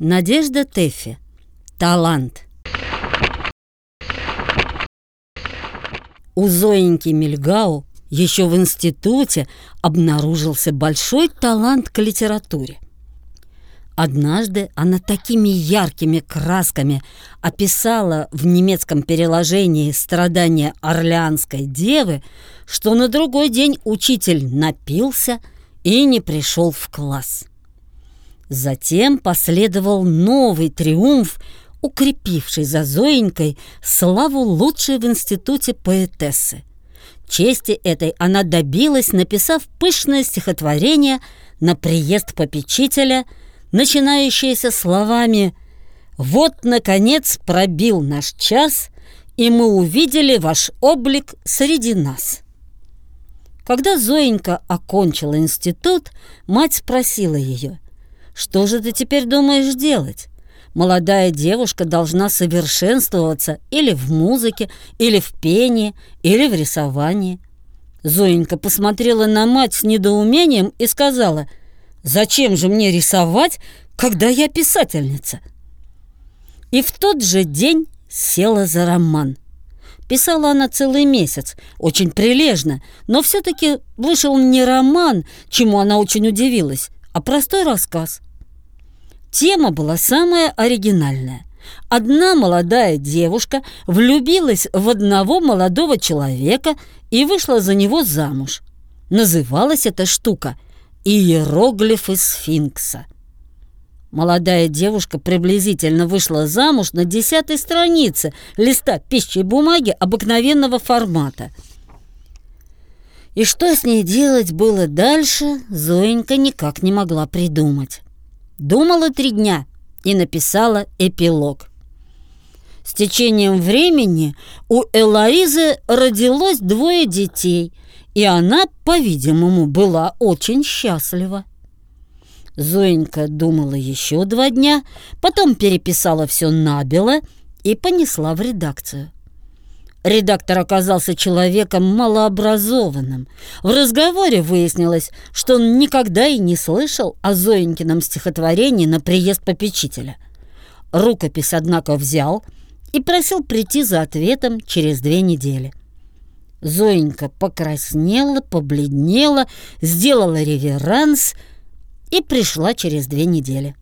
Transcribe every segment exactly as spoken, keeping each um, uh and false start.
Надежда Тэффи. Талант. У Зоеньки Мильгау еще в институте обнаружился большой талант к литературе. Однажды она такими яркими красками описала в немецком переложении страдания Орлеанской девы, что на другой день учитель напился и не пришел в класс. Затем последовал новый триумф, укрепивший за Зоенькой славу лучшей в институте поэтессы. Чести этой она добилась, написав пышное стихотворение на приезд попечителя, начинающееся словами: «Вот, наконец, пробил наш час, и мы увидели ваш облик среди нас». Когда Зоенька окончила институт, мать спросила ее: «Что же ты теперь думаешь делать? Молодая девушка должна совершенствоваться или в музыке, или в пении, или в рисовании». Зоенька посмотрела на мать с недоумением и сказала: «Зачем же мне рисовать, когда я писательница?» И в тот же день села за роман. Писала она целый месяц, очень прилежно, но все-таки вышел не роман, чему она очень удивилась, а простой рассказ. Тема была самая оригинальная. Одна молодая девушка влюбилась в одного молодого человека и вышла за него замуж. Называлась эта штука «Иероглифы сфинкса». Молодая девушка приблизительно вышла замуж на десятой странице листа пищей бумаги обыкновенного формата. И что с ней делать было дальше, Зоенька никак не могла придумать. Думала три дня и написала эпилог. С течением времени у Элоизы родилось двое детей, и она, по-видимому, была очень счастлива. Зоенька думала еще два дня, потом переписала все набело и понесла в редакцию. Редактор оказался человеком малообразованным. В разговоре выяснилось, что он никогда и не слышал о Зоенькином стихотворении на приезд попечителя. Рукопись, однако, взял и просил прийти за ответом через две недели. Зоенька покраснела, побледнела, сделала реверанс и пришла через две недели.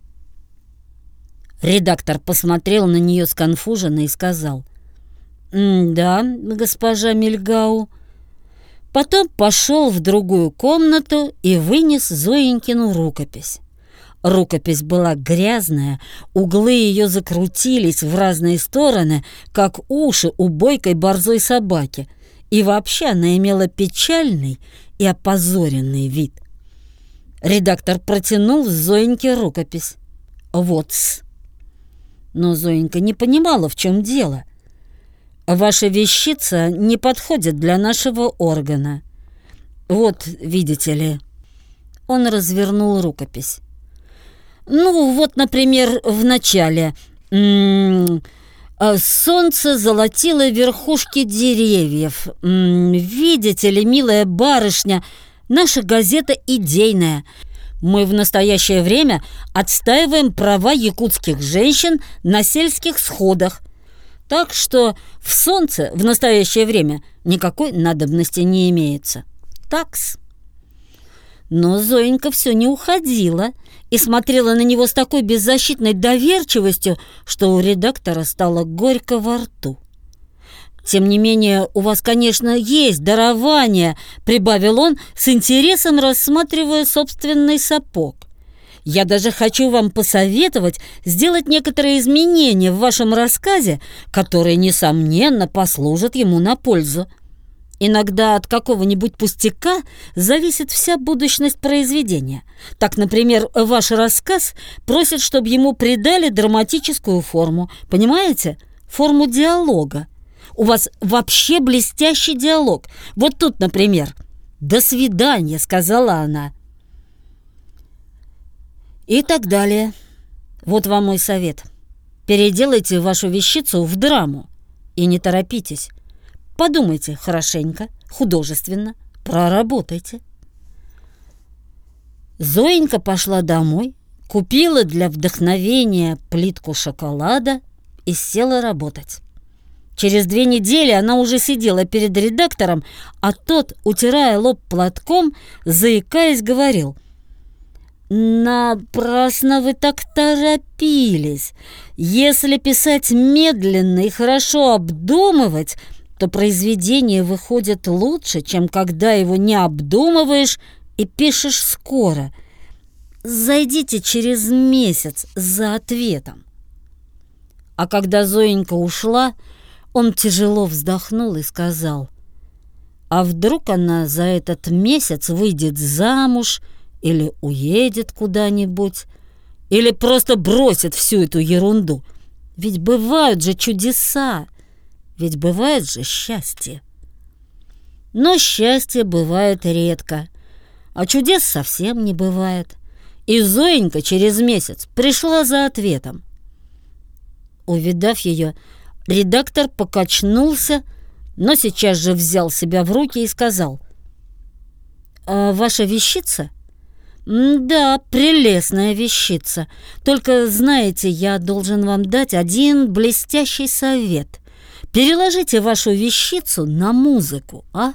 Редактор посмотрел на нее сконфуженно и сказал: «Да, госпожа Мильгау». Потом пошел в другую комнату и вынес Зоенькину рукопись. Рукопись была грязная, углы ее закрутились в разные стороны, как уши у бойкой борзой собаки, и вообще она имела печальный и опозоренный вид. Редактор протянул Зоеньке рукопись. «Вот-с». Но Зоенька не понимала, в чем дело. «Ваша вещица не подходит для нашего органа. Вот, видите ли». Он развернул рукопись. «Ну, вот, например, в начале. М-м, солнце золотило верхушки деревьев. М-м, видите ли, милая барышня, наша газета идейная. Мы в настоящее время отстаиваем права якутских женщин на сельских сходах. Так что в солнце в настоящее время никакой надобности не имеется. Такс». Но Зоенька все не уходила и смотрела на него с такой беззащитной доверчивостью, что у редактора стало горько во рту. «Тем не менее, у вас, конечно, есть дарование», — прибавил он, с интересом рассматривая собственный сапог. «Я даже хочу вам посоветовать сделать некоторые изменения в вашем рассказе, которые, несомненно, послужат ему на пользу. Иногда от какого-нибудь пустяка зависит вся будущность произведения. Так, например, ваш рассказ просит, чтобы ему придали драматическую форму. Понимаете? Форму диалога. У вас вообще блестящий диалог. Вот тут, например: «До свидания», — сказала она. И так далее. Вот вам мой совет. Переделайте вашу вещицу в драму и не торопитесь. Подумайте хорошенько, художественно, проработайте. Зоенька пошла домой, купила для вдохновения плитку шоколада и села работать. Через две недели она уже сидела перед редактором, а тот, утирая лоб платком, заикаясь, говорил: «Напрасно вы так торопились. Если писать медленно и хорошо обдумывать, то произведение выходит лучше, чем когда его не обдумываешь и пишешь скоро. Зайдите через месяц за ответом». А когда Зоенька ушла, он тяжело вздохнул и сказал: «А вдруг она за этот месяц выйдет замуж или уедет куда-нибудь, или просто бросит всю эту ерунду? Ведь бывают же чудеса, ведь бывает же счастье». Но счастье бывает редко, а чудес совсем не бывает. И Зоенька через месяц пришла за ответом. Увидав ее, редактор покачнулся, но сейчас же взял себя в руки и сказал: «А ваша вещица?» «Да, прелестная вещица. Только, знаете, я должен вам дать один блестящий совет. Переложите вашу вещицу на музыку, а?»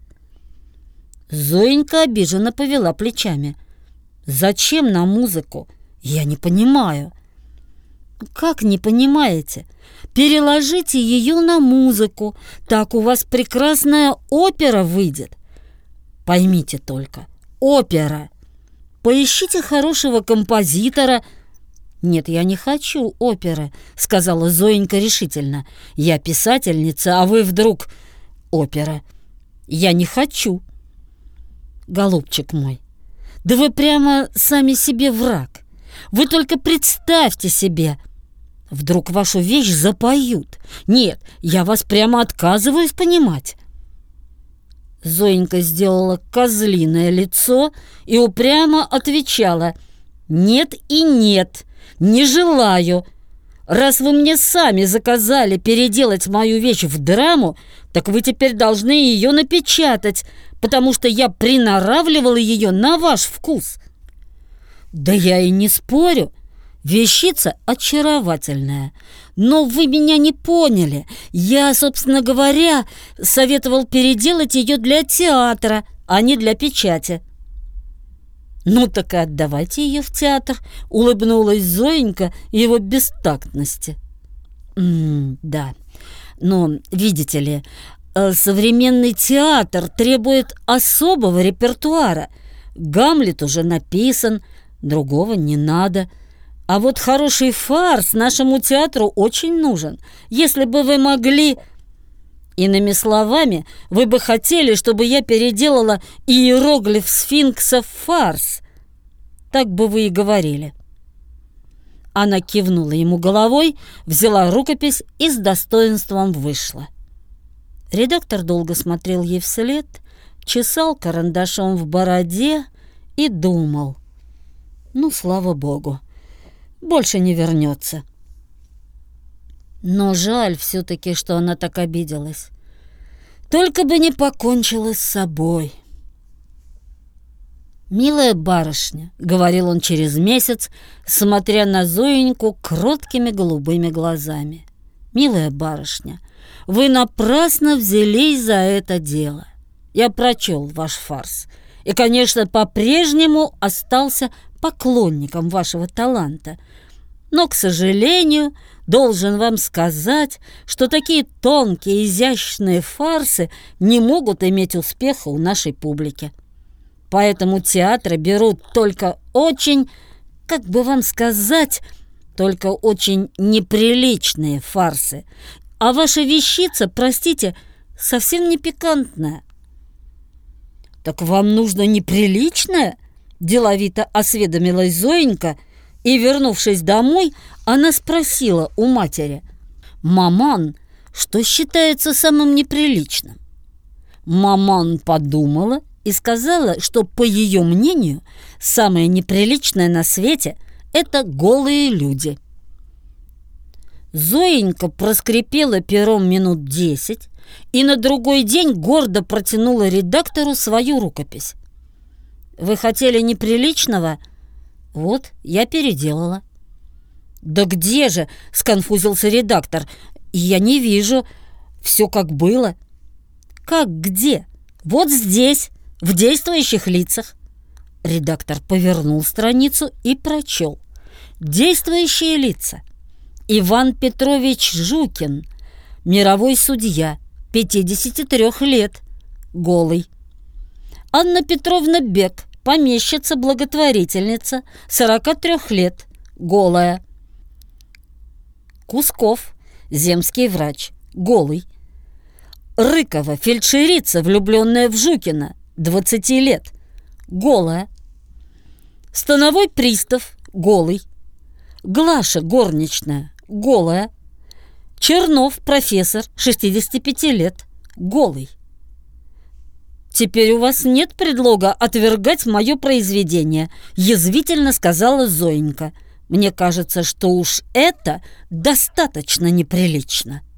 Зоенька обиженно повела плечами. «Зачем на музыку? Я не понимаю». «Как не понимаете? Переложите ее на музыку, так у вас прекрасная опера выйдет. Поймите только, опера. Поищите хорошего композитора». «Нет, я не хочу оперы», — сказала Зоенька решительно. «Я писательница, а вы вдруг опера. Я не хочу». «Голубчик мой, да вы прямо сами себе враг. Вы только представьте себе, вдруг вашу вещь запоют. Нет, я вас прямо отказываюсь понимать». Зоенька сделала козлиное лицо и упрямо отвечала: «Нет и нет, не желаю. Раз вы мне сами заказали переделать мою вещь в драму, так вы теперь должны ее напечатать, потому что я приноравливала ее на ваш вкус». «Да я и не спорю. Вещица очаровательная. Но вы меня не поняли. Я, собственно говоря, советовал переделать ее для театра, а не для печати». «Ну так и отдавайте ее в театр», — улыбнулась Зоенька его бестактности. «М-м, да, но, видите ли, современный театр требует особого репертуара. Гамлет уже написан, другого не надо. А вот хороший фарс нашему театру очень нужен. Если бы вы могли...» «Иными словами, вы бы хотели, чтобы я переделала иероглиф сфинкса в фарс. Так бы вы и говорили». Она кивнула ему головой, взяла рукопись и с достоинством вышла. Редактор долго смотрел ей вслед, чесал карандашом в бороде и думал: «Ну, слава богу, больше не вернется». Но жаль все-таки, что она так обиделась. Только бы не покончила с собой. «Милая барышня», — говорил он через месяц, смотря на Зоеньку кроткими голубыми глазами, «милая барышня, вы напрасно взялись за это дело. Я прочел ваш фарс и, конечно, по-прежнему остался поклонником вашего таланта. Но, к сожалению, должен вам сказать, что такие тонкие, изящные фарсы не могут иметь успеха у нашей публики. Поэтому театры берут только очень, как бы вам сказать, только очень неприличные фарсы. А ваша вещица, простите, совсем не пикантная». «Так вам нужно неприличное?» – деловито осведомилась Зоенька, и, вернувшись домой, она спросила у матери: «Маман, что считается самым неприличным?» Маман подумала и сказала, что, по ее мнению, самое неприличное на свете – это голые люди. Зоенька проскрипела пером минут десять и на другой день гордо протянула редактору свою рукопись. «Вы хотели неприличного? Вот, я переделала. «Да где же?» – сконфузился редактор. «Я не вижу. Все как было». «Как где? Вот здесь, в действующих лицах». Редактор повернул страницу и прочел. «Действующие лица. Иван Петрович Жукин, мировой судья, пятидесяти трёх лет, голый. Анна Петровна Бек, помещица-благотворительница, сорока трёх лет, голая. Кусков, земский врач, голый. Рыкова, фельдшерица, влюбленная в Жукина, двадцати лет, голая. Становой пристав, голый. Глаша, горничная, голая. Чернов, профессор, шестидесяти пяти лет, голый. «Теперь у вас нет предлога отвергать мое произведение», – язвительно сказала Зоенька. «Мне кажется, что уж это достаточно неприлично».